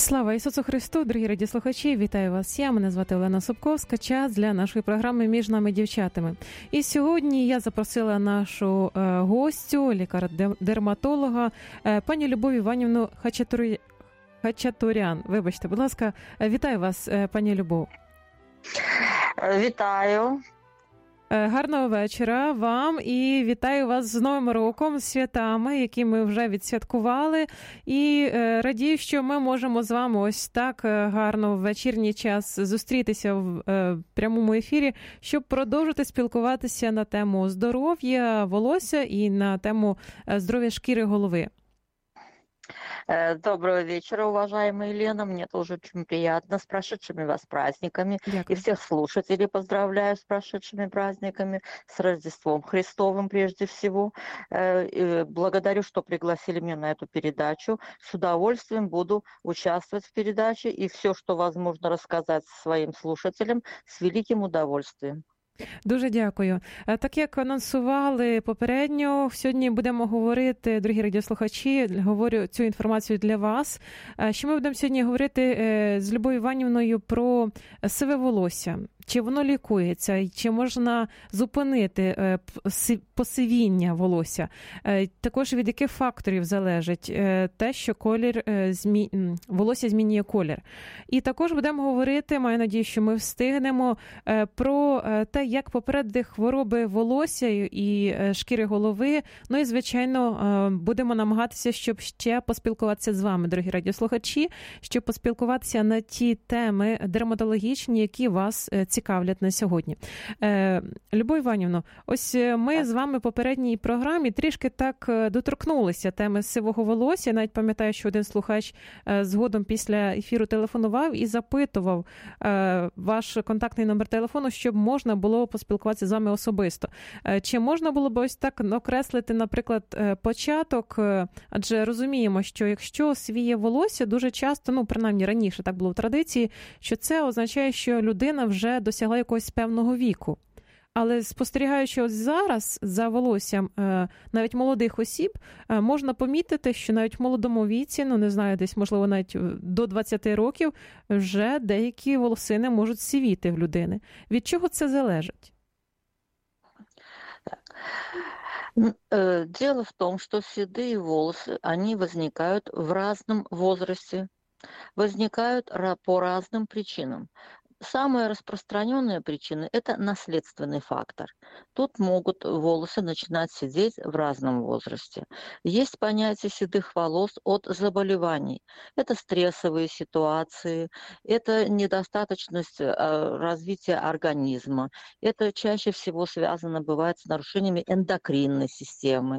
Слава Ісусу Христу, дорогі радіослухачі, вітаю вас. Мене звати Олена Собковська, час для нашої програми «Між нами дівчатами». І сьогодні я запросила нашу гостю, лікаря-дерматолога, пані Любов Іванівну Хачатурян. Вибачте, будь ласка, вітаю вас, пані Любов. Вітаю. Гарного вечора вам і вітаю вас з Новим роком, з святами, які ми вже відсвяткували. І радію, що ми можемо з вами ось так гарно в вечірній час зустрітися в прямому ефірі, щоб продовжити спілкуватися на тему здоров'я волосся і на тему здоров'я шкіри голови. Доброго вечера, уважаемая Елена. Мне тоже очень приятно с прошедшими вас праздниками. Дякую. И всех слушателей поздравляю с прошедшими праздниками, с Рождеством Христовым прежде всего. Благодарю, что пригласили меня на эту передачу. С удовольствием буду участвовать в передаче и все, что возможно рассказать своим слушателям, с великим удовольствием. Дуже дякую. Так як анонсували попередньо, сьогодні будемо говорити, дорогі радіослухачі, говорю цю інформацію для вас, що ми будемо сьогодні говорити з Любов'ю Іванівною про сиве волосся. Чи воно лікується, чи можна зупинити посивіння волосся. Також від яких факторів залежить те, що волосся змінює колір. І також будемо говорити, маю надію, що ми встигнемо, про те, як попередити хвороби волосся і шкіри голови. Ну і, звичайно, будемо намагатися, щоб ще поспілкуватися з вами, дорогі радіослухачі, щоб поспілкуватися на ті теми дерматологічні, які вас цікавлять на сьогодні. Любов Іванівно, ось ми з вами в попередній програмі трішки так доторкнулися теми сивого волосся. Я навіть пам'ятаю, що один слухач згодом після ефіру телефонував і запитував ваш контактний номер телефону, щоб можна було поспілкуватися з вами особисто. Чи можна було б ось так окреслити, наприклад, початок? Адже розуміємо, що якщо сивіє волосся, дуже часто, принаймні раніше так було в традиції, що це означає, що людина вже досягла якогось певного віку. Але спостерігаючи ось зараз за волоссям навіть молодих осіб, можна помітити, що навіть в молодому віці, не знаю, десь, можливо, навіть до 20 років, вже деякі волосини можуть сивіти в людини. Від чого це залежить? Дело в том, что седые волосы, они возникают в разном возрасте, возникают по разным причинам. Самая распространенная причина – это наследственный фактор. Тут могут волосы начинать сидеть в разном возрасте. Есть понятие седых волос от заболеваний. Это стрессовые ситуации, это недостаточность развития организма. Это чаще всего связано бывает с нарушениями эндокринной системы.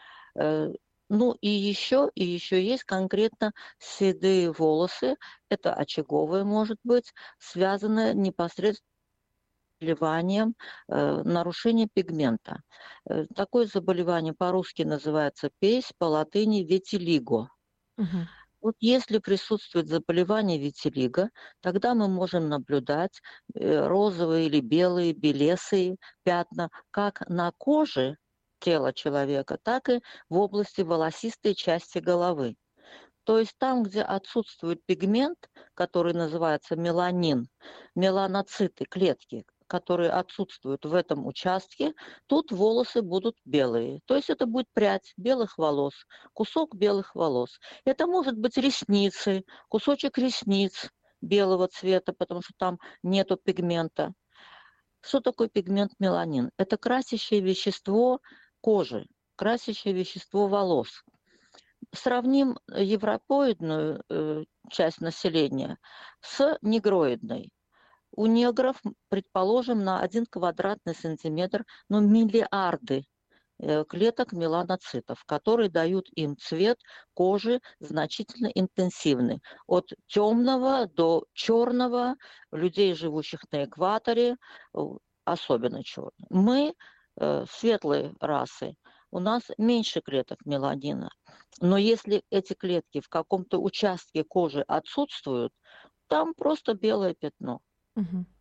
И еще есть конкретно седые волосы, это очаговые, может быть, связанное непосредственно с заболеванием нарушения пигмента. Такое заболевание по-русски называется пейс, по латыни витилиго. Угу. Вот если присутствует заболевание витилиго, тогда мы можем наблюдать розовые или белые, белесые пятна как на коже тела человека, так и в области волосистой части головы. То есть там, где отсутствует пигмент, который называется меланин, меланоциты, клетки, которые отсутствуют в этом участке, тут волосы будут белые. То есть это будет прядь белых волос, кусок белых волос. Это может быть ресницы, кусочек ресниц белого цвета, потому что там нету пигмента. Что такое пигмент меланин? Это красящее вещество кожи, красящее вещество волос. Сравним европоидную часть населения с негроидной. У негров, предположим, на 1 квадратный сантиметр, миллиарды клеток меланоцитов, которые дают им цвет кожи значительно интенсивный. От темного до черного, людей, живущих на экваторе, особенно черный. Мы светлые расы, у нас меньше клеток меланина. Но если эти клетки в каком-то участке кожи отсутствуют, там просто белое пятно. Угу.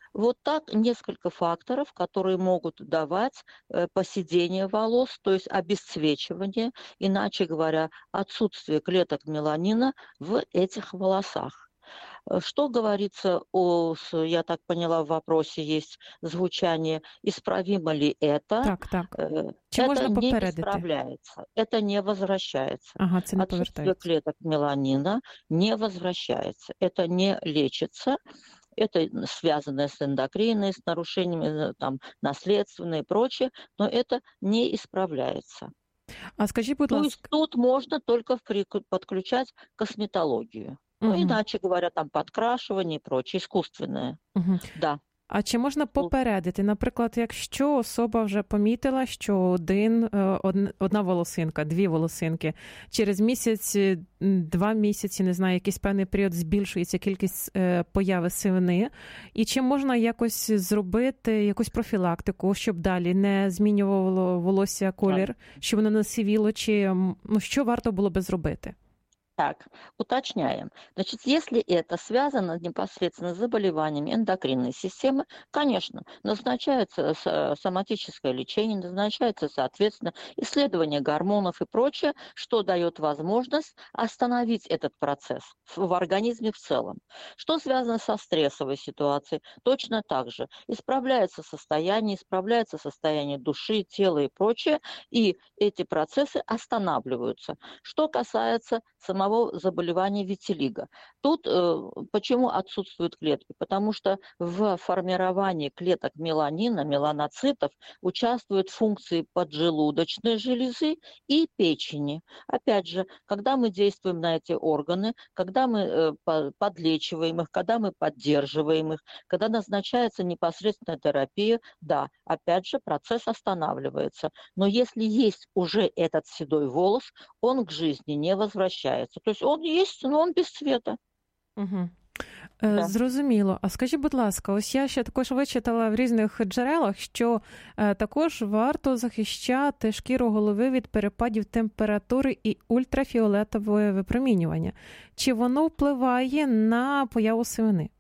Вот так несколько факторов, которые могут давать поседение волос, то есть обесцвечивание, иначе говоря, отсутствие клеток меланина в этих волосах. Что говорится я так поняла, в вопросе есть звучание, исправимо ли это? Так, так. Чи Это можна не попередити? исправляется, это не возвращается. Ага, це не Отсутствие повертається. клеток меланина не возвращается, это не лечится, это связано с эндокриной, с нарушениями там, наследственные и прочее, но это не исправляется. А скажіть, будь То есть ласка, тут можно только подключать косметологию. Ну, угу, иначе говоря, там подкрашивание и прочее, искусственное. угу. Да. А чи можна Ну, попередити? Наприклад, якщо особа вже помітила, що одна волосинка, дві волосинки, через місяць, 2 місяці, не знаю, якийсь певний період збільшується кількість появи сивини, і чи можна якось зробити якусь профілактику, щоб далі не змінювало волосся колір, щоб воно не сивіло, чи що варто було би зробити? Так, уточняем. Значит, если это связано непосредственно с заболеваниями эндокринной системы, конечно, назначается соматическое лечение, назначается, соответственно, исследование гормонов и прочее, что дает возможность остановить этот процесс в организме в целом. Что связано со стрессовой ситуацией? Точно так же. Исправляется состояние души, тела и прочее, и эти процессы останавливаются. Что касается самого заболевания витилиго. Тут почему отсутствуют клетки? Потому что в формировании клеток меланина, меланоцитов участвуют функции поджелудочной железы и печени. Опять же, когда мы действуем на эти органы, когда мы подлечиваем их, когда мы поддерживаем их, когда назначается непосредственная терапия, да, опять же, процесс останавливается. Но если есть уже этот седой волос, он к жизни не возвращается. То есть он есть, но он без цвета. Угу. Да. Зрозуміло. А скажіть, будь ласка, ось я ще також вичитала в різних джерелах, що також варто захищати шкіру голови від перепадів температури і ультрафіолетового випромінювання. Чи воно впливає на появу сивини?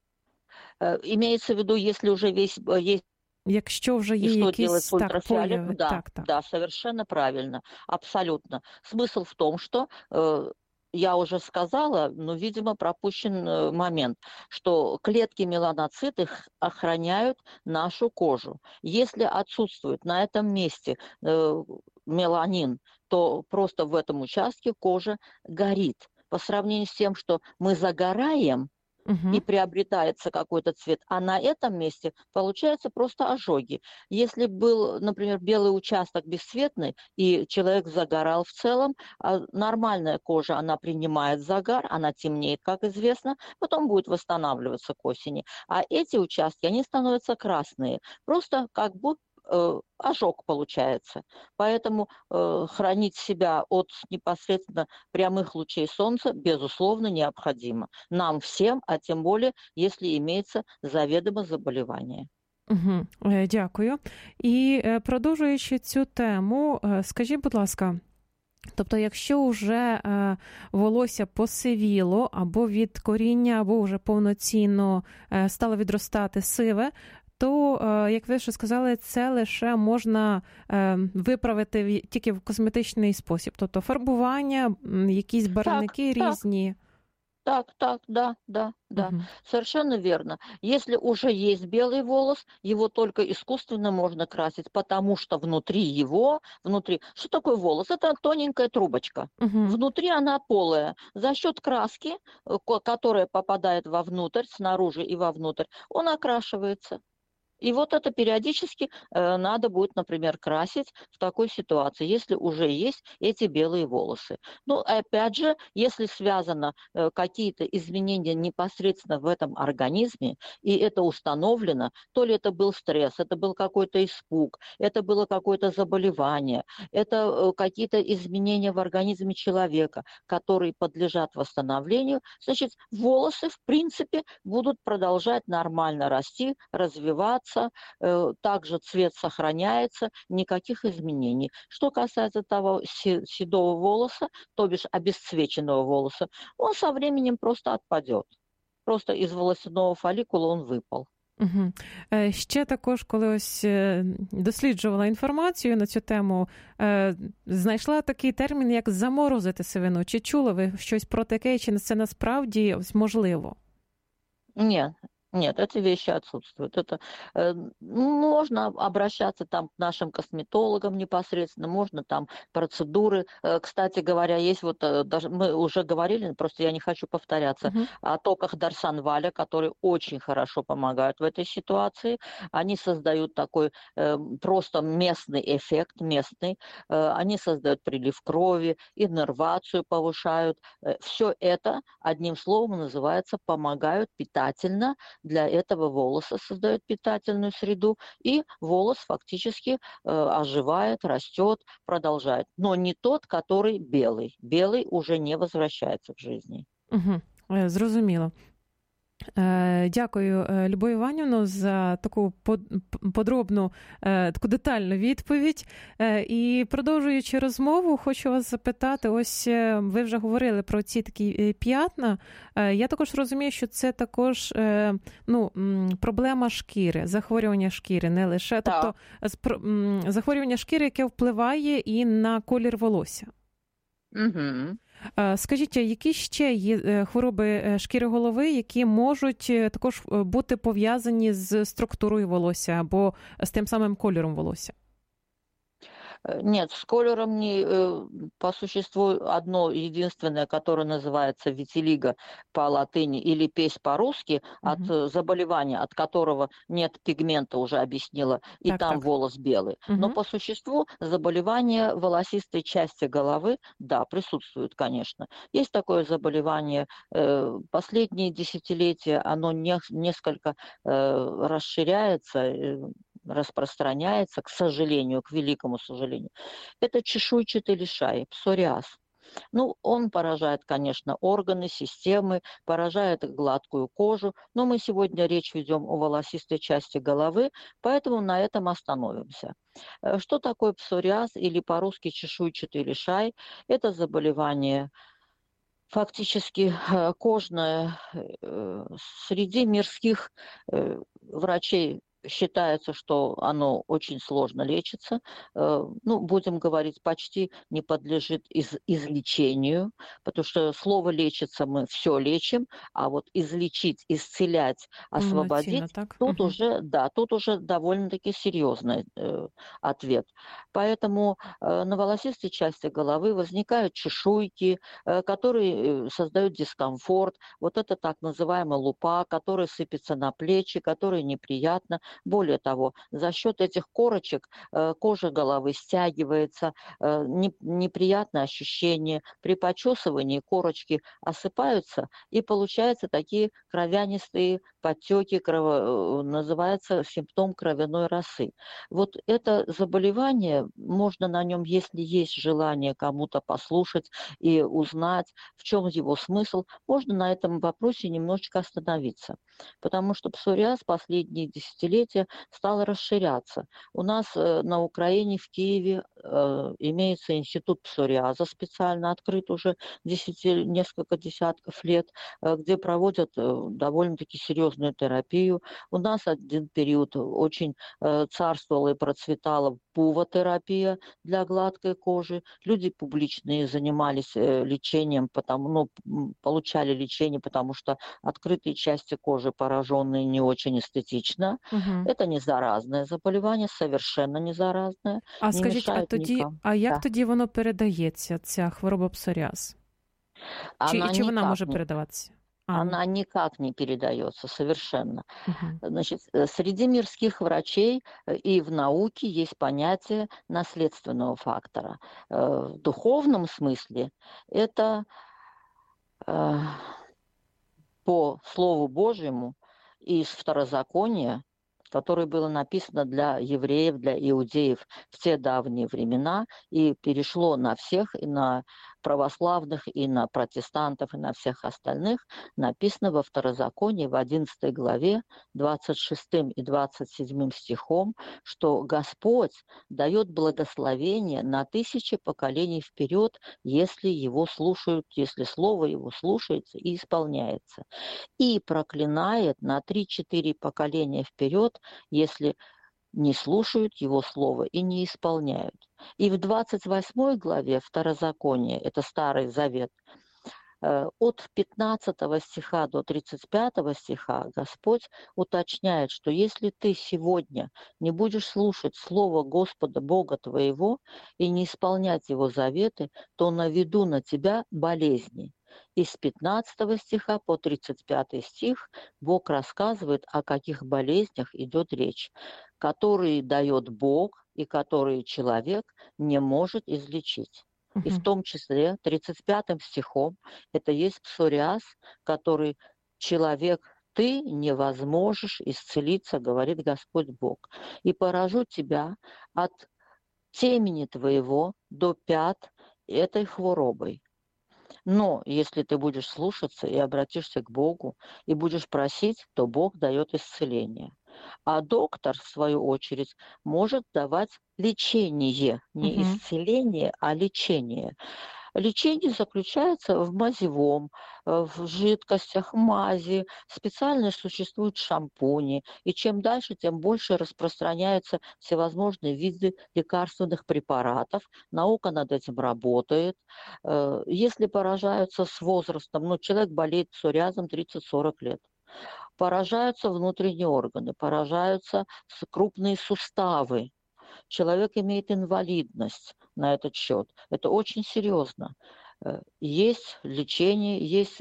Имеется в виду, если уже есть Якщо вже є якісь появи. Да, Так. Да, совершенно правильно, абсолютно. Смысл в том, что я уже сказала, но, видимо, пропущен момент, что клетки меланоциты охраняют нашу кожу. Если отсутствует на этом месте меланин, то просто в этом участке кожа горит. По сравнению с тем, что мы загораем, и приобретается какой-то цвет, а на этом месте получаются просто ожоги. Если был, например, белый участок бесцветный, и человек загорал в целом, нормальная кожа, она принимает загар, она темнеет, как известно, потом будет восстанавливаться к осени. А эти участки, они становятся красные, просто как будто ожог получается. Поэтому хранить себя от непосредственно прямых лучей солнца, безусловно, необходимо. Нам всем, а тем более, если имеется заведомо заболевание. Угу. Дякую. І продовжуючи цю тему, скажіть, будь ласка, тобто, якщо вже волосся посивіло або від коріння, або вже повноцінно стало відростати сиве, то, як ви вже сказали, це лише можна виправити тільки в косметичний спосіб. Тобто фарбування, якісь барвники різні. Да. Угу. Совершенно верно. Если уже есть белый волос, его только искусственно можно красить, потому что внутри... Что такое волос? Это тоненькая трубочка. Угу. Внутри она полая. За счет краски, которая попадает вовнутрь, снаружи и вовнутрь, он окрашивается. И вот это периодически надо будет, например, красить в такой ситуации, если уже есть эти белые волосы. Ну, опять же, если связано какие-то изменения непосредственно в этом организме, и это установлено, то ли это был стресс, это был какой-то испуг, это было какое-то заболевание, это какие-то изменения в организме человека, которые подлежат восстановлению, значит, волосы, в принципе, будут продолжать нормально расти, развиваться, также цвет сохраняется, никаких изменений. Что касается того седого волоса, то бишь обесцвеченного волоса, он со временем просто отпадет. Просто из волосяного фолликула он выпал. Угу. Ще також, коли ось досліджувала інформацію на цю тему, знайшла такий термін, як заморозити сивину. Чи чули ви щось про таке, чи це насправді ось можливо? Нет, нет, эти вещи отсутствуют. Это можно обращаться там к нашим косметологам непосредственно, можно там процедуры. Кстати говоря, есть вот даже мы уже говорили, просто я не хочу повторяться, Угу. о токах Дарсан-Валя, которые очень хорошо помогают в этой ситуации. Они создают такой просто местный эффект, местный. Они создают прилив крови, иннервацию повышают. Все это, одним словом, называется, помогают питательно. Для этого волосы создают питательную среду, и волос фактически оживает, растет, продолжает. Но не тот, который белый. Белый уже не возвращается к жизни. Угу. Зрозуміло. Дякую, Любов Іванівно, за таку подробну, таку детальну відповідь. І продовжуючи розмову, хочу вас запитати, ось ви вже говорили про ці такі п'ятна. Я також розумію, що це також проблема шкіри, захворювання шкіри, не лише, тобто захворювання шкіри, яке впливає і на колір волосся. Угу. Скажіть, які ще є хвороби шкіри голови, які можуть також бути пов'язані з структурою волосся або з тим самим кольором волосся? Нет, с колером по существу одно единственное, которое называется витилиго по латыни или песь по-русски, от заболевания, от которого нет пигмента, уже объяснила, и там волос белый. Но по существу заболевание волосистой части головы, да, присутствует, конечно. Есть такое заболевание, последние десятилетия оно несколько расширяется, распространяется, к сожалению, к великому сожалению, это чешуйчатый лишай, псориаз. Он поражает, конечно, органы, системы, поражает гладкую кожу, но мы сегодня речь ведем о волосистой части головы, поэтому на этом остановимся. Что такое псориаз или по-русски чешуйчатый лишай? Это заболевание фактически кожное. Среди мирских врачей считается, что оно очень сложно лечится. Будем говорить, почти не подлежит излечению, потому что слово «лечится» мы все лечим, а вот излечить, исцелять, освободить, тут уже довольно-таки серьезный ответ. Поэтому на волосистой части головы возникают чешуйки, которые создают дискомфорт. Вот это так называемая лупа, которая сыпется на плечи, которая неприятна. Более того, за счет этих корочек кожа головы стягивается, неприятное ощущение. При почесывании корочки осыпаются, и получаются такие кровянистые подтеки, называется симптом кровяной росы. Вот это заболевание, можно на нем, если есть желание кому-то послушать и узнать, в чем его смысл, можно на этом вопросе немножечко остановиться. Потому что псориаз последние десятилетия стал расширяться. У нас на Украине, в Киеве имеется институт псориаза, специально открыт уже несколько десятков лет, где проводят довольно-таки серьезную терапию. У нас один период очень царствовала и процветала пуво-терапия для гладкой кожи. Люди публичные занимались лечением, получали лечение, потому что открытые части кожи, пораженные, не очень эстетично. Это не заразне заболівання, совершенно не заразне. А скажіть, як тоді воно передається, ця хвороба псоріаз? Чи вона може передаватися? Она никак не передается совершенно. Значит, среди мирских врачей и в науке есть понятие наследственного фактора. В духовном смысле это по Слову Божьему из Второзакония, которое было написано для евреев, для иудеев в те давние времена и перешло на всех, и на православных, и на протестантов, и на всех остальных, написано во Второзаконии в 11 главе 26 и 27 стихом, что Господь дает благословение на 1000 поколений вперед, если его слушают, если слово его слушается и исполняется. И проклинает на 3-4 поколения вперед, если не слушают его слова и не исполняют. И в 28 главе Второзакония, это Старый Завет, от 15 стиха до 35 стиха Господь уточняет, что если ты сегодня не будешь слушать Слово Господа Бога твоего и не исполнять Его заветы, то наведу на тебя болезни. И с 15 стиха по 35 стих Бог рассказывает, о каких болезнях идет речь, которые дает Бог и которые человек не может излечить. И в том числе 35 стихом это есть псориаз, который человек, ты не возможешь исцелиться, говорит Господь Бог. И поражу тебя от темени твоего до пят этой хворобой. Но если ты будешь слушаться и обратишься к Богу, и будешь просить, то Бог дает исцеление. А доктор, в свою очередь, может давать лечение, не исцеление, а лечение. Лечение заключается в мазевом, в жидкостях, мази. Специально существуют шампуни. И чем дальше, тем больше распространяются всевозможные виды лекарственных препаратов. Наука над этим работает. Если поражаются с возрастом, человек болеет псориазом 30-40 лет, поражаются внутренние органы, поражаются крупные суставы. Человек имеет инвалидность на этот счет. Это очень серьезно. Есть лечение, есть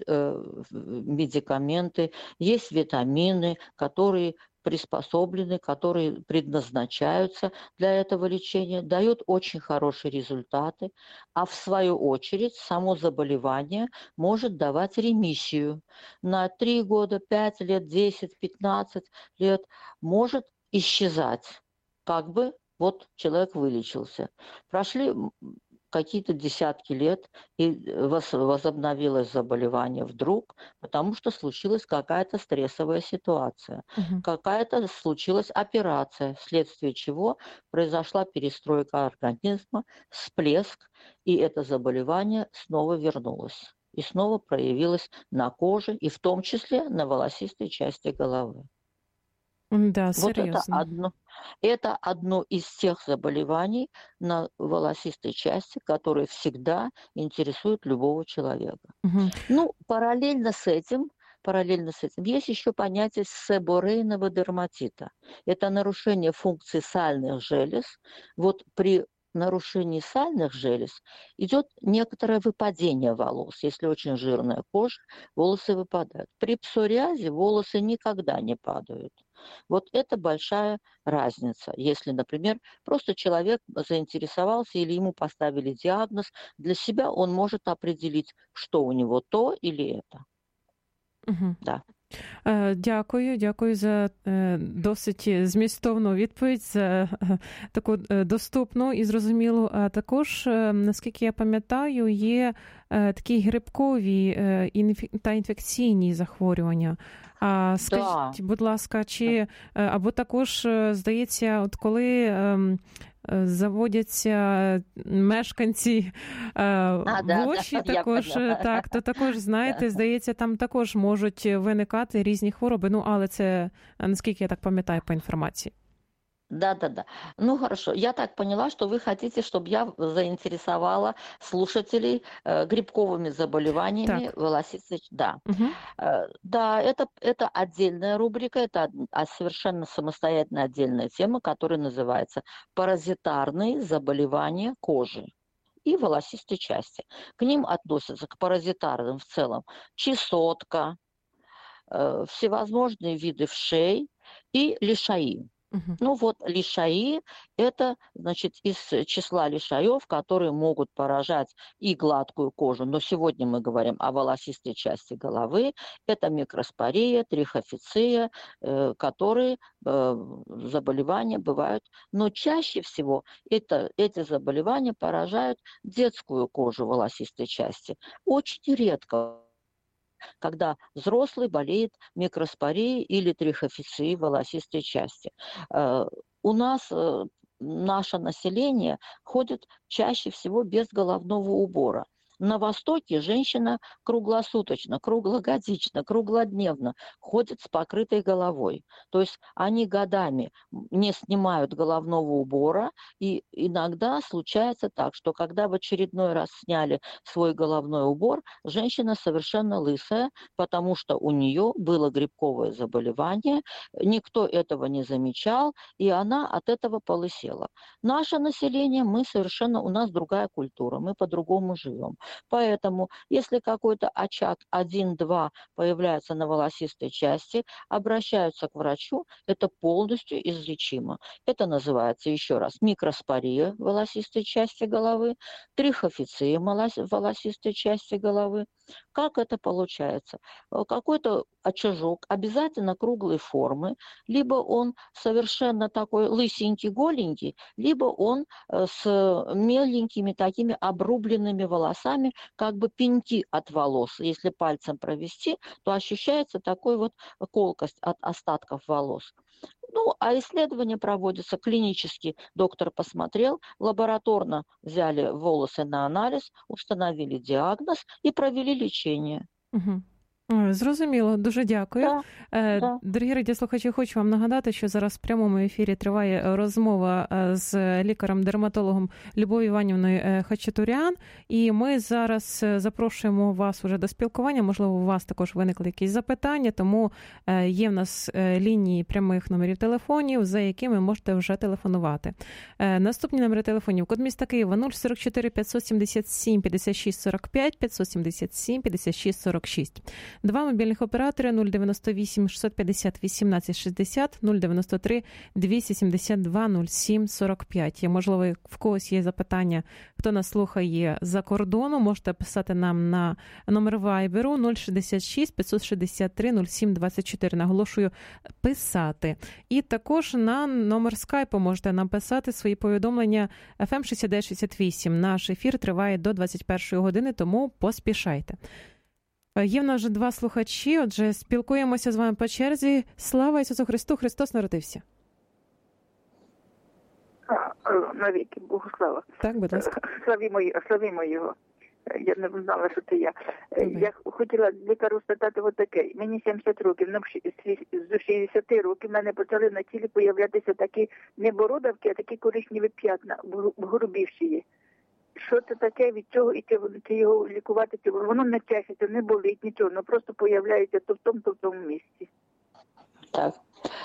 медикаменты, есть витамины, которые приспособлены, которые предназначаются для этого лечения, дают очень хорошие результаты, а в свою очередь само заболевание может давать ремиссию. На 3 года, 5 лет, 10, 15 лет может исчезать. Как бы вот человек вылечился. Прошли какие-то десятки лет, и возобновилось заболевание вдруг, потому что случилась какая-то стрессовая ситуация, какая-то случилась операция, вследствие чего произошла перестройка организма, всплеск, и это заболевание снова вернулось. И снова проявилось на коже, и в том числе на волосистой части головы. Да, Вот серьезно. это одно из тех заболеваний на волосистой части, которые всегда интересуют любого человека. Параллельно с этим есть еще понятие себорейного дерматита. Это нарушение функции сальных желез. Вот при нарушении сальных желез идет некоторое выпадение волос. Если очень жирная кожа, волосы выпадают. При псориазе волосы никогда не падают. Вот это большая разница. Если, например, просто человек заинтересовался или ему поставили диагноз, для себя он может определить, что у него то или это. Да. Дякую за досить змістовну відповідь, за таку доступну і зрозумілу. А також, наскільки я пам'ятаю, є такі грибкові та інфекційні захворювання. Скажіть, будь ласка, чи або також, здається, от коли заводяться мешканці в очі, також, так, то також, знаєте, здається, там також можуть виникати різні хвороби. Але це, наскільки я так пам'ятаю по інформації. Да. Хорошо. Я так поняла, что вы хотите, чтобы я заинтересовала слушателей грибковыми заболеваниями волосистой. Да. Да, это отдельная рубрика, это совершенно самостоятельная отдельная тема, которая называется «Паразитарные заболевания кожи и волосистой части». К ним относятся, к паразитарным в целом, чесотка, всевозможные виды вшей и лишаи. Ну вот лишаи– это, значит, из числа лишаев, которые могут поражать и гладкую кожу. Но сегодня мы говорим о волосистой части головы. Это микроспория, трихофиция, которые заболевания бывают. Но чаще всего эти заболевания поражают детскую кожу волосистой части. Очень редко, когда взрослый болеет микроспорией или трихофицией волосистой части. У нас наше население ходит чаще всего без головного убора. На Востоке женщина круглосуточно, круглогодично, круглодневно ходит с покрытой головой. То есть они годами не снимают головного убора, и иногда случается так, что когда в очередной раз сняли свой головной убор, женщина совершенно лысая, потому что у нее было грибковое заболевание, никто этого не замечал, и она от этого полысела. Наше население, у нас другая культура, мы по-другому живем. Поэтому, если какой-то очаг 1-2 появляется на волосистой части, обращаются к врачу, это полностью излечимо. Это называется, еще раз, микроспория волосистой части головы, трихофиция волосистой части головы. Как это получается? Какой-то очажок обязательно круглой формы, либо он совершенно такой лысенький, голенький, либо он с меленькими такими обрубленными волосами, как бы пеньки от волос. Если пальцем провести, то ощущается такой вот колкость от остатков волос. Ну, а исследование проводится клинически. Доктор посмотрел, лабораторно взяли волосы на анализ, установили диагноз і провели лічення. Угу. Зрозуміло, дуже дякую. Да. Дорогі радіослухачі, хочу вам нагадати, що зараз в прямому ефірі триває розмова з лікарем-дерматологом Любов'ю Іванівною Хачатурян, і ми зараз запрошуємо вас уже до спілкування, можливо, у вас також виникли якісь запитання, тому є в нас лінії прямих номерів телефонів, за якими можете вже телефонувати. Наступні номери телефонів: код міста Києва 044 577 56 45, 577 56 46. Два мобільних оператори: 098 650 18 60, 093 272 07 45. Можливо, в когось є запитання, хто нас слухає за кордону, можете писати нам на номер Вайберу 066 563 07 24. Наголошую, писати. І також на номер скайпу можете нам писати свої повідомлення FM 6968. Наш ефір триває до 21 години, тому поспішайте. Є в нас вже два слухачі, отже, спілкуємося з вами по черзі. Слава Ісусу Христу, Христос народився. Навіки, Богу слава. Так, будь ласка. Славімо його. Я не знала, що це я. Я хотіла лікару спитати отаке. Мені 70 років, з 60 років в мене почали на тілі появлятися такі не бородавки, а такі коричневі п'ятна, грубіші. Що це таке, від чого, і чи його лікувати, чи воно не чешеться, не болить, нічого, воно просто появляється то в тому місці. Так.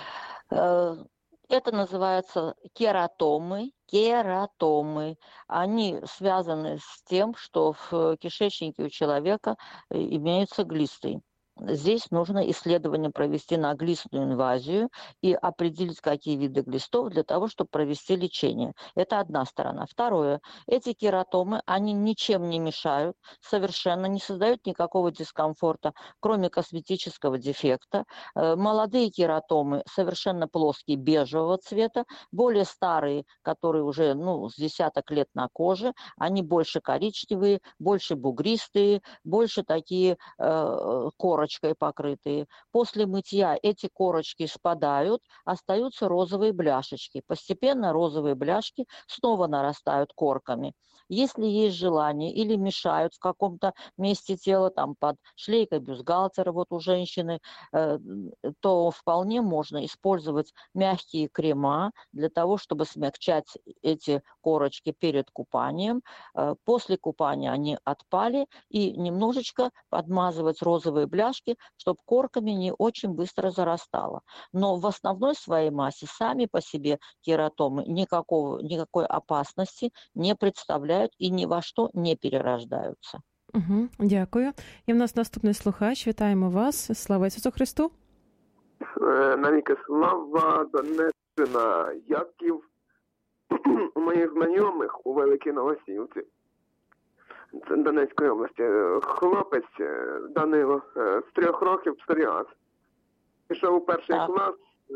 Это называется кератомы. Кератомы. Они связаны с тем, что в кишечнике у человека имеются глисты. Здесь нужно исследование провести на глистную инвазию и определить, какие виды глистов для того, чтобы провести лечение. Это одна сторона. Второе. Эти кератомы, они ничем не мешают, совершенно не создают никакого дискомфорта, кроме косметического дефекта. Молодые кератомы совершенно плоские, бежевого цвета. Более старые, которые уже с десяток лет на коже, они больше коричневые, больше бугристые, больше такие корочки покрытые. После мытья эти корочки спадают, остаются розовые бляшечки. Постепенно розовые бляшки снова нарастают корками. Если есть желание или мешают в каком-то месте тела, там под шлейкой бюстгальтера вот у женщины, то вполне можно использовать мягкие крема для того, чтобы смягчать эти корочки перед купанием. После купания они отпали, и немножечко подмазывать розовые бляшки, чтобы корками не очень быстро зарастало. Но в основной своей массе сами по себе кератомы никакой опасности не представляют і ні во що не перерождаються. Дякую. І в нас наступний слухач. Вітаємо вас. Слава Ісусу Христу. Навіки слава, Донецьк, як і у моїх знайомих у Великій Новосілці, це Донецької області, хлопець Данило з 3 років псоріаз. Пішов у перший клас,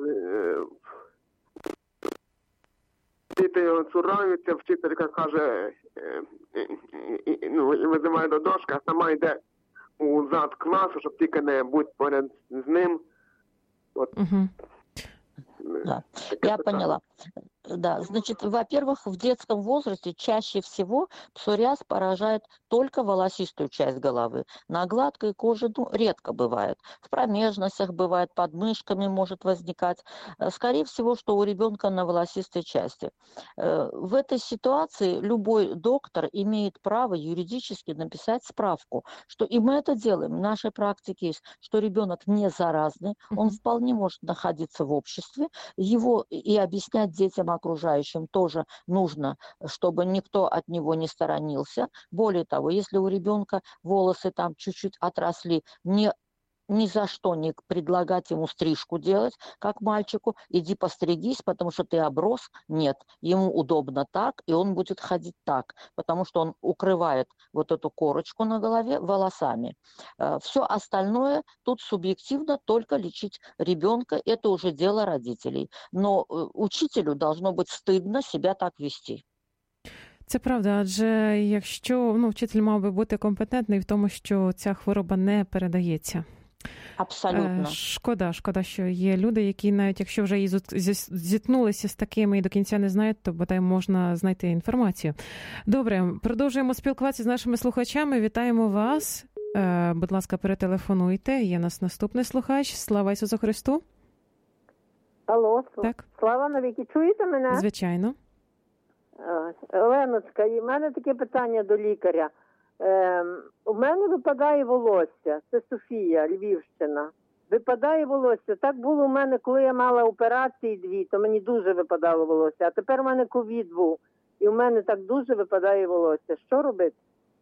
діти його цураються, вчителька каже, визиває до дошки, а сама йде у зад класу, щоб тільки не бути поряд з ним. От. Да, я поняла. Да, значит, во-первых, в детском возрасте чаще всего псориаз поражает только волосистую часть головы. На гладкой коже редко бывает. В промежностях бывает, под мышками может возникать. Скорее всего, что у ребенка на волосистой части. В этой ситуации любой доктор имеет право юридически написать справку, что и мы это делаем. В нашей практике есть, что ребенок не заразный, он вполне может находиться в обществе, его и объяснять детям окружающим тоже нужно, чтобы никто от него не сторонился. Более того, если у ребенка волосы там чуть-чуть отросли, ни за что не предлагать ему стрижку делать, как мальчику, иди постригись, потому что ты оброс. Нет, ему удобно так, и он будет ходить так, потому что он укрывает вот эту корочку на голове волосами. Все остальное тут субъективно, только лечить ребенка, это уже дело родителей. Но учителю должно быть стыдно себя так вести. Це правда, адже якщо вчитель мав би бути компетентний в тому, що ця хвороба не передається. Абсолютно. Шкода, що є люди, які навіть якщо вже і зіткнулися з такими і до кінця не знають, то бодай можна знайти інформацію. Добре, продовжуємо спілкуватися з нашими слухачами. Вітаємо вас. Будь ласка, перетелефонуйте. Є у нас наступний слухач. Слава Ісусу Христу. Алло, так. Слава навіки. Чуєте мене? Звичайно. Оленочка, і в мене таке питання до лікаря. У мене випадає волосся, це Софія, Львівщина. Випадає волосся. Так було у мене, коли я мала операції 2, то мені дуже випадало волосся. А тепер у мене ковід був, і у мене так дуже випадає волосся. Що робити?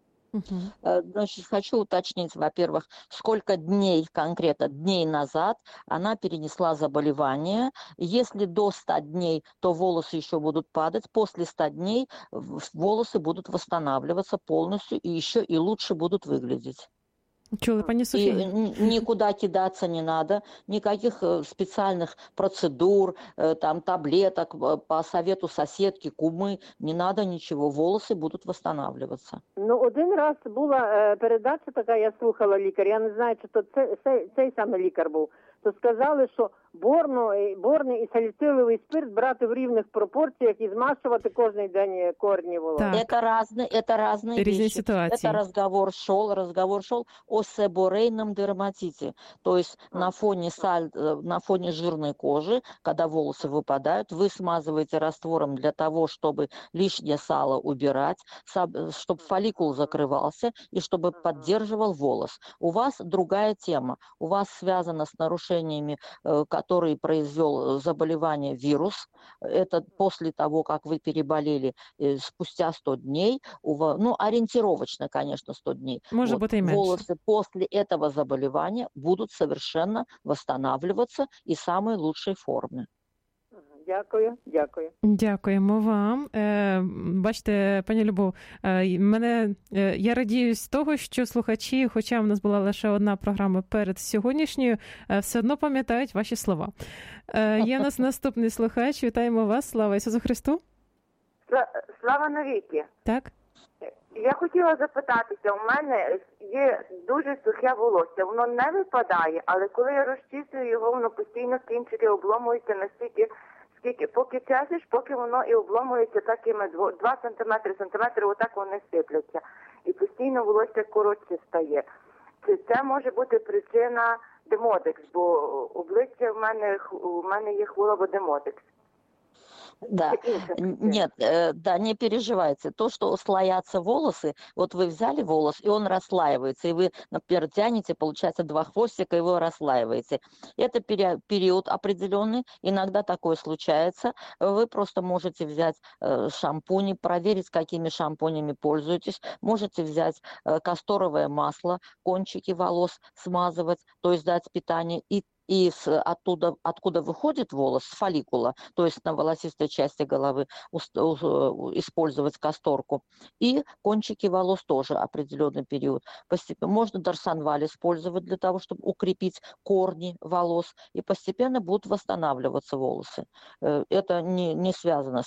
Значит, хочу уточнить, во-первых, сколько дней, конкретно дней назад она перенесла заболевание. Если до 100 дней, то волосы еще будут падать. После 100 дней волосы будут восстанавливаться полностью и еще и лучше будут выглядеть. Чули, пані Софія? И никуда кидаться не надо, никаких специальных процедур, там, таблеток по совету соседки, кумы, не надо ничего, волосы будут восстанавливаться. Один раз була передача така, я слухала лікаря, я не знаю, чи то цей саме лікар був, то сказали, що борний і саліциловий спирт брати в рівних пропорціях і змащувати кожен день корні волос. Это разные вещи. Ситуации. Это разговор шел о себорейном дерматите. То есть на фоне жирной кожи, когда волосы выпадают, вы смазываете раствором для того, чтобы лишнее сало убирать, чтобы фолликул закрывался и чтобы поддерживал волос. У вас другая тема. У вас связано с нарушениями, который произвел заболевание вирус. Это после того, как вы переболели, спустя 100 дней, ориентировочно, конечно, 100 дней. Может быть, и меньше. Волосы после этого заболевания будут совершенно восстанавливаться и в самой лучшей форме. Дякую. Дякуємо вам. Бачите, пані Любов, я радію з того, що слухачі, хоча в нас була лише одна програма перед сьогоднішньою, все одно пам'ятають ваші слова. Є у нас наступний слухач. Вітаємо вас. Слава Ісусу Христу. Слава навіки. Так. Я хотіла запитатися, у мене є дуже сухе волосся, воно не випадає, але коли я розчісую його, воно постійно кінчики обломуються настільки, поки часиш, поки воно і обломується такими 2 сантиметри, отак вони сипляться. І постійно волосся коротше стає. Це може бути причина демодекс, бо обличчя у мене є хвороба демодекс. Да, нет, не переживайте. То, что слоятся волосы, вот вы взяли волос, и он расслаивается, и вы, например, тянете, получается 2 хвостика, и его расслаиваете. Это период определенный, иногда такое случается. Вы просто можете взять шампуни, проверить, какими шампунями пользуетесь. Можете взять касторовое масло, кончики волос смазывать, то есть дать питание, и и оттуда, откуда выходит волос, с фолликула, то есть на волосистой части головы использовать касторку, и кончики волос тоже определенный период. Постепенно можно дарсонваль использовать для того, чтобы укрепить корни волос, и постепенно будут восстанавливаться волосы. Это не связано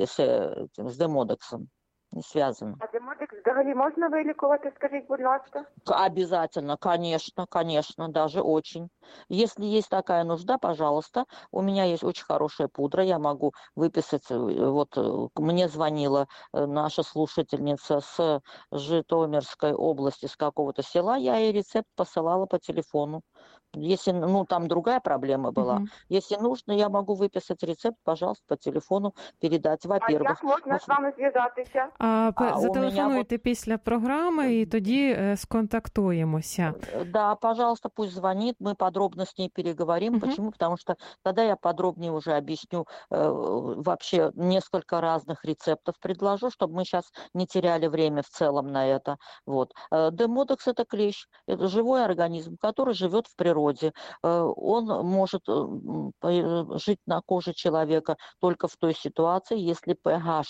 с демодексом. Не связано. А демодекс взагалі можна вилікувати, скажіть, будь ласка? Обязательно, конечно, даже очень. Если есть такая нужда, пожалуйста. У меня есть очень хорошая пудра, я могу выписать. Вот мне звонила наша слушательница с Житомирской области, с какого-то села, я ей рецепт посылала по телефону. Если, там другая проблема была. Если нужно, я могу выписать рецепт, пожалуйста, по телефону передать. Во-первых. А як можна з вами зв'язатися? Зателефонуйте після програми, і тоді сконтактуємося. Да, пожалуйста, пусть звонит, мы подробно с ней переговорим. Почему? Потому что тогда я подробнее уже объясню, вообще несколько разных рецептов предложу, чтобы мы сейчас не теряли время в целом на это. Вот. Демодекс – это клещ, это живой организм, который живет в природе. Он может жить на коже человека только в той ситуации, если pH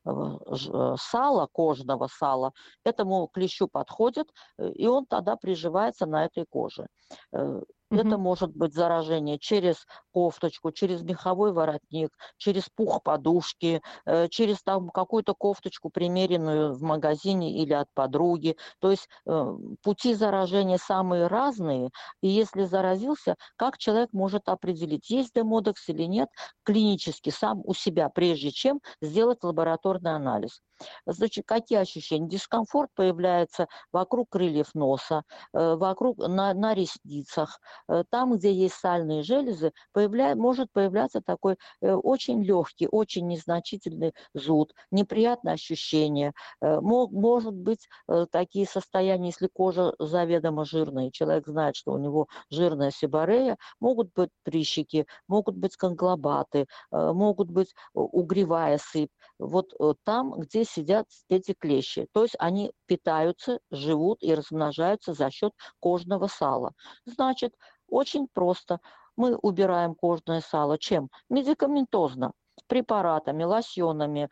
сала, кожного сала, этому клещу подходит, и он тогда приживается на этой коже. Это может быть заражение через кофточку, через меховой воротник, через пух подушки, через какую-то кофточку, примеренную в магазине или от подруги. То есть пути заражения самые разные. И если заразился, как человек может определить, есть демодекс или нет, клинически сам у себя, прежде чем сделать лабораторный анализ. Значит, какие ощущения? Дискомфорт появляется вокруг крыльев носа, на ресницах. Там, где есть сальные железы, может появляться такой очень легкий, очень незначительный зуд, неприятное ощущение. Может быть такие состояния, если кожа заведомо жирная, человек знает, что у него жирная себорея, могут быть прыщики, могут быть конглобаты, могут быть угревая сыпь. Вот там, где сидят эти клещи. То есть они питаются, живут и размножаются за счет кожного сала. Значит, очень просто. Мы убираем кожное сало. Чем? Медикаментозно. Препаратами, лосьонами,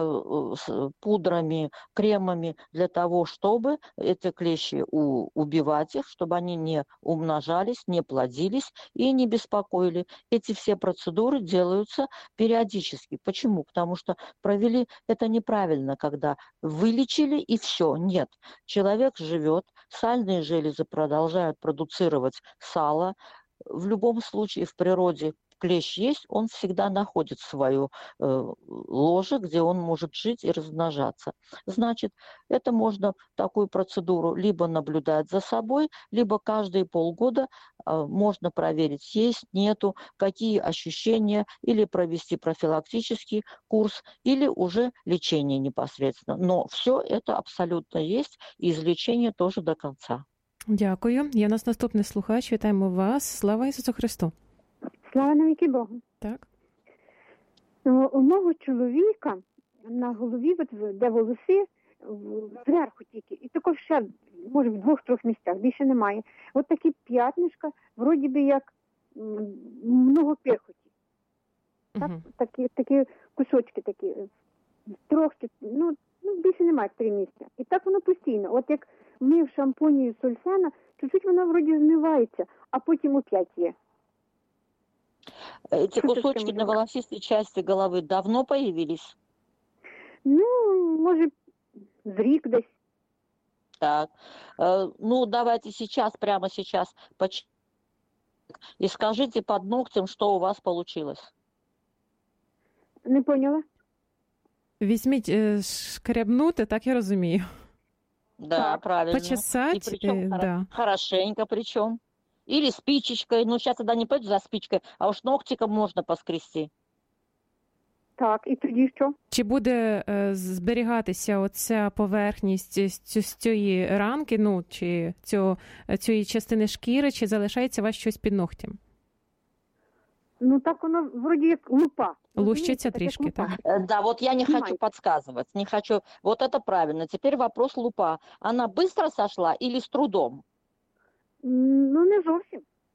пудрами, кремами для того, чтобы эти клещи убивать их, чтобы они не умножались, не плодились и не беспокоили. Эти все процедуры делаются периодически. Почему? Потому что провели это неправильно, когда вылечили и все. Нет. Человек живет, сальные железы продолжают продуцировать сало. В любом случае в природе клещ есть, он всегда находит свое ложе, где он может жить и размножаться. Значит, это можно такую процедуру либо наблюдать за собой, либо каждые полгода можно проверить, есть, нету, какие ощущения, или провести профилактический курс, или уже лечение непосредственно. Но все это абсолютно есть, и излечение тоже до конца. Дякую. Є у нас наступний слухач. Вітаємо вас. Слава Ісусу Христу. Слава навіки Богу. Так. У мого чоловіка на голові, де волоси, зверху тільки, і також ще, може, в 2-3 місцях, більше немає. От такі п'ятнишка, вроді би як много перхоті. Такі кусочки такі, трохи, більше немає 3 місця. І так воно постійно. От як ми в шампуні Сульсена, чуть-чуть вона вроді змивається, а потім опять є. Эти кусочки на волосистой части головы давно появились? Может, в рік десь. Так. Давайте прямо сейчас и скажите под ногтем, что у вас получилось. Не поняла. Візьміть, шкрябнути, так я розумію. Да, так. правильно. Почесать, и причем да. Хорошенько причем. Или спичечкой. Сейчас тогда не пойду за спичкой, а уж ногтиком можно поскрести. Так, і тоді що? Чи буде зберігатися оця поверхність з цієї ранки, чи цієї частини шкіри, чи залишається у вас щось під ногтем? Так воно вроді як лупа. Лущиться трішки, так? Да, вот я не хочу подсказывать, не хочу. Вот это правильно. Теперь вопрос лупа. Она быстро сошла или с трудом? Не зовсім.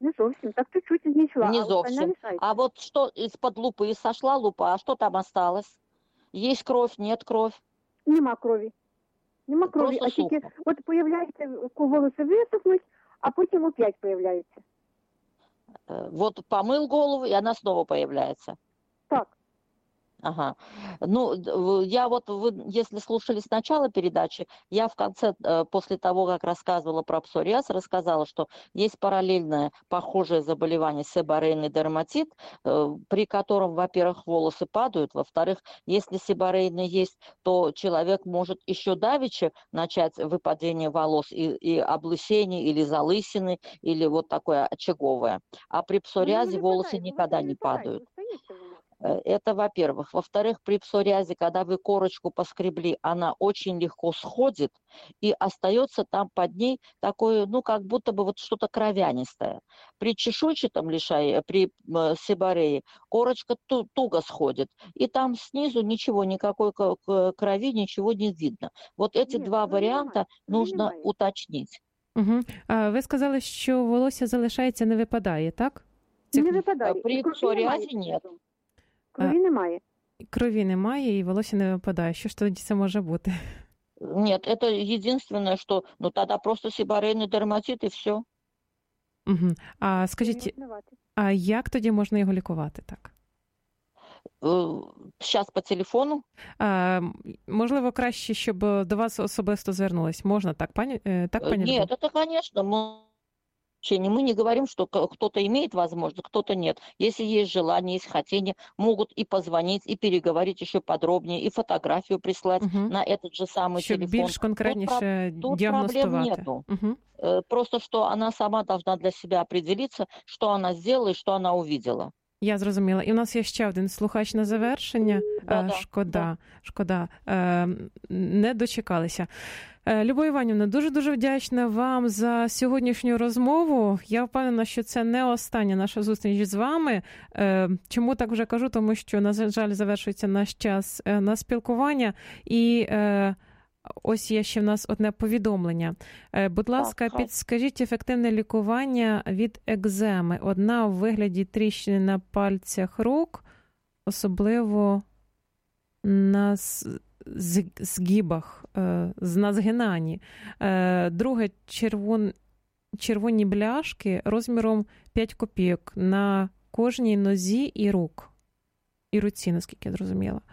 Не зовсім, так чуть-чуть знайшла, Не а остальне зовсім. лишається. А вот что из-под лупы сошла лупа, а что там осталось? Есть кровь, нет кровь? Нема крові. Нема крові, Просто а тільки сухо. от появляється, коли волоси висохнуть, а потім опять появляється. Вот помыл голову, и она снова появляется. Так. Ага. Ну, я вот, вы, если слушали с начала передачи, я в конце, после того, как рассказывала про псориаз, рассказала, что есть параллельное похожее заболевание себорейный дерматит, при котором, во-первых, волосы падают, во-вторых, если себорейный есть, то человек может еще давеча начать выпадение волос и облысение, или залысины, или вот такое очаговое. А при псориазе волосы никогда не падают. Это, во-первых. Во-вторых, при псориазе, когда вы корочку поскребли, она очень легко сходит, и остается там под ней такое, ну, как будто бы вот что-то кровянистое. При чешуйчатом лишае, при себорее, корочка туго сходит, и там снизу ничего, никакой крови, ничего не видно. Вот эти два варианта нужно уточнить. Угу. А ви сказали, що волосся залишається, не випадає, так? Не випадає. При псориазе нет. Крові немає. Крові немає і волосся не випадає. Що ж тоді це може бути? Нет, это единственное, что, ну, тогда просто себорейный дерматит и все. Угу. А скажіть, а як тоді можна його лікувати так? Сейчас по телефону? Можливо, краще, щоб до вас особисто звернулись. Можна так, пані? Так, пані? Нет, это, конечно, мы не говорим, что кто-то имеет возможность, кто-то нет. Если есть желание, есть хотение, могут и позвонить, и переговорить еще подробнее, и фотографию прислать на этот же самый щоб телефон. більш конкретніше Тут діагностувати. проблем нету. Просто, что она сама должна для себя определиться, что она сделала и что она увидела. Я зрозуміла. І у нас є ще один слухач на завершення. Шкода. Не дочекалися. Любов Іванівна, дуже-дуже вдячна вам за сьогоднішню розмову. Я впевнена, що це не остання наша зустріч з вами. Чому так вже кажу? Тому що, на жаль, завершується наш час на спілкування. І ось є ще в нас одне повідомлення. Будь ласка, підскажіть ефективне лікування від екземи. Одна у вигляді тріщини на пальцях рук, особливо на згибах, на згинанні. Друге, червоні бляшки розміром 5 копійок на кожній нозі і руці, наскільки я зрозуміла.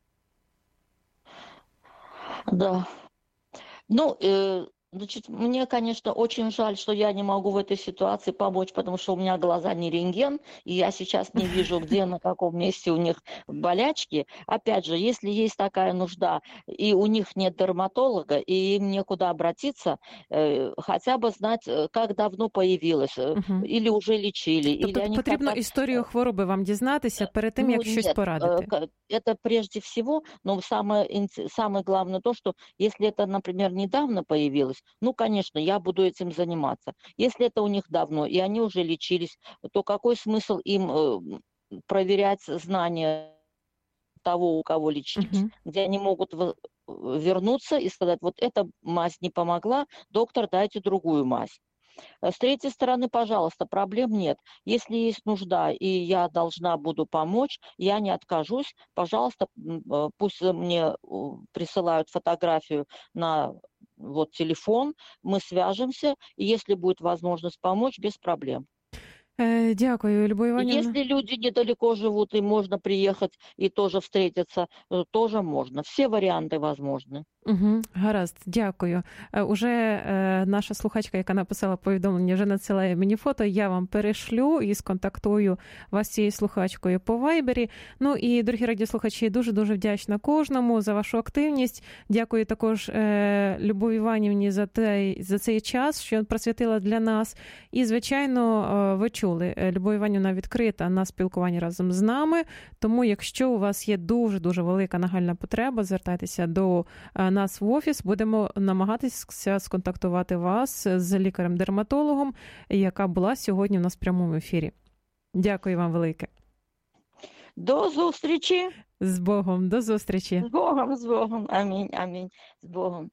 Да. Ну, значит, мне, конечно, очень жаль, что я не могу в этой ситуации помочь, потому что у меня глаза не рентген, и я сейчас не вижу, где, на каком месте у них болячки. Опять же, если есть такая нужда, и у них нет дерматолога, и им некуда обратиться, хотя бы знать, как давно появилось, или уже лечили. Тобто или они потрібно історію хвороби вам дізнатися перед тим, як щось порадити? Это прежде всего, но самое главное то, что если это, например, недавно появилось, ну, конечно, я буду этим заниматься. Если это у них давно, и они уже лечились, то какой смысл им проверять знания того, у кого лечились, где они могут вернуться и сказать, вот эта мазь не помогла, доктор, дайте другую мазь. С третьей стороны, пожалуйста, проблем нет. Если есть нужда, и я должна буду помочь, я не откажусь. Пожалуйста, пусть мне присылают фотографию на вот телефон, мы свяжемся, и если будет возможность помочь, без проблем. Дякую, Любов Іванівна. Если люди недалеко живут, и можно приехать и тоже встретиться, тоже можно. Все варианты возможны. Гаразд, дякую. Уже наша слухачка, яка написала повідомлення, вже надсилає мені фото, я вам перешлю і сконтактую вас з цією слухачкою по Вайбері. Ну і, дорогі радіослухачі, дуже-дуже вдячна кожному за вашу активність. Дякую також Любов Іванівні за цей час, що присвятила для нас. І, звичайно, ви чули, Любов Іванівна відкрита на спілкуванні разом з нами, тому якщо у вас є дуже-дуже велика нагальна потреба, звертайтеся до нас в офіс, будемо намагатися сконтактувати вас з лікарем-дерматологом, яка була сьогодні у нас в прямому ефірі. Дякую вам велике. До зустрічі. З Богом, до зустрічі. З Богом, з Богом. Амінь, амінь. З Богом.